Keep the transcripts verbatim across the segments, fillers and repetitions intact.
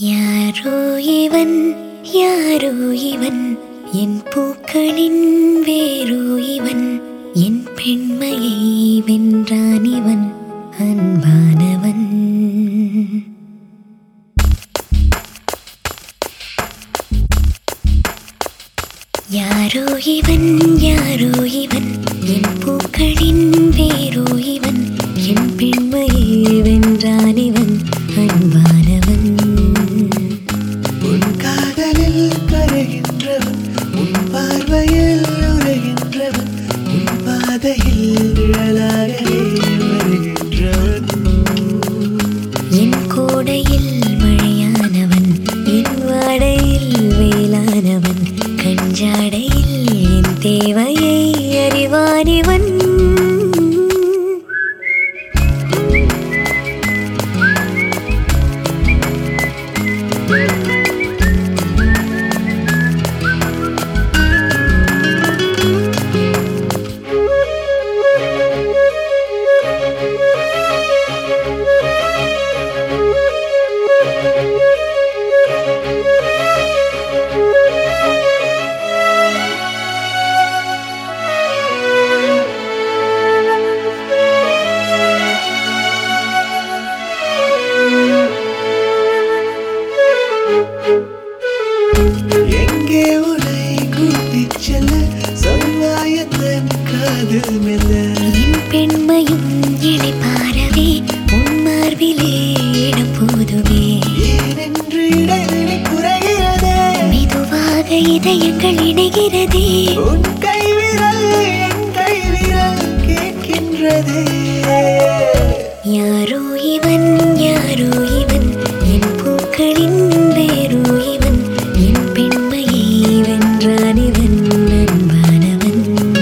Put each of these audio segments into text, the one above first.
யாரோ இவன் யாரோ இவன் என் பூக்களின் வேரோ இவன் என் பெண்மையை வென்றான் இவன் அன்பானவன். யாரோ இவன் யாரோ இவன் என் பூக்களின் வேரோ இவன் என் பெண்மையை வென்றான் இவன் அன்பானவன். உன் காதலில் கரைகின்றவன் உன் பார்வையில் உரைகின்றவன் உன் பாதையில் நிழலாகவே வருகின்றவன். என் கோடையில் மழையானவன் என் வாடையில் வேளானவன் கஞ்சாடையில் என் தேவையை அறிவானிவன். எங்கே உன்னை கூட்டிச் செல்ல சொல்வாயத்தன் காதல் மெல்ல. என் பெண்மையும் இளைப்பாரவே உன் மார்பிலே இடம் போதுமே. ஏனென்று இடைவெளி குறைகிறதே மெதுவாக இதயங்கள் இணைகிறதே. உன் கைவிரல் என் கைவிரல் கேட்கின்றதே. யாரோ இவன் யாரோ இவன் என் பூக்களின் வேரோ இவன் என் பெண்மையை வென்றான் இவன் அன்பானவன்.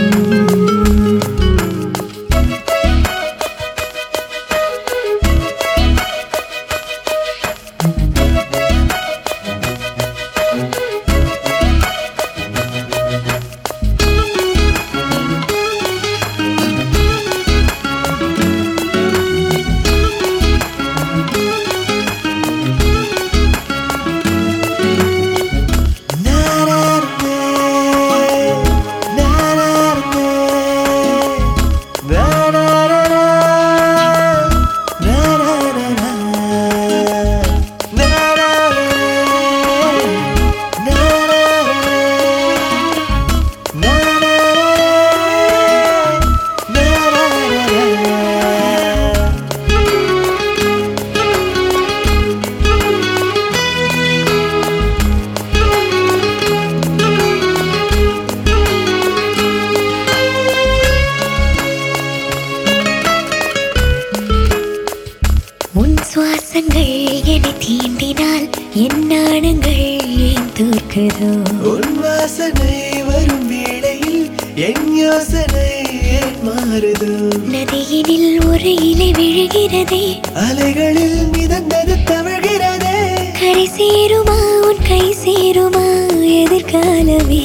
உன் சுவாசங்கள் என்னை தீண்டினால் என் நாணங்கள் ஏன் தோற்குதோ. உன் வாசனை வரும் வேளையில் என் யோசனை ஏன் மாறுதோ. நதியினில் ஒரு இலை விழுகிறதே. அலைகளில் மிதந்தது தவழ்கிறதே. கரை சேருமா உன் கை சேருமா எதிர்காலமே.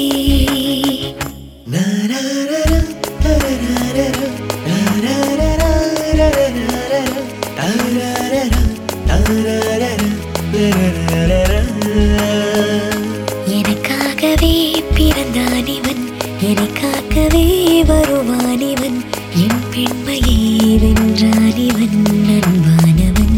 நாராரரா, தாராரரா, தாராரரா, தாராரரா, தாராரரா, தாராரரா, தாராரரா. எனக்காகவே பிறந்தான் இவன் எனக்காகவே வருவான் இவன் என் பெண்மையை வென்றான் இவன் அன்பானவன்.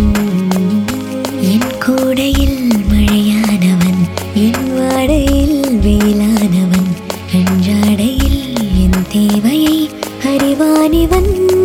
என் கோடையில் மழையானவன் என் வாடையில் வேளானவன் அன்றாடையில் என் தேவையை அறிவான் இவன்.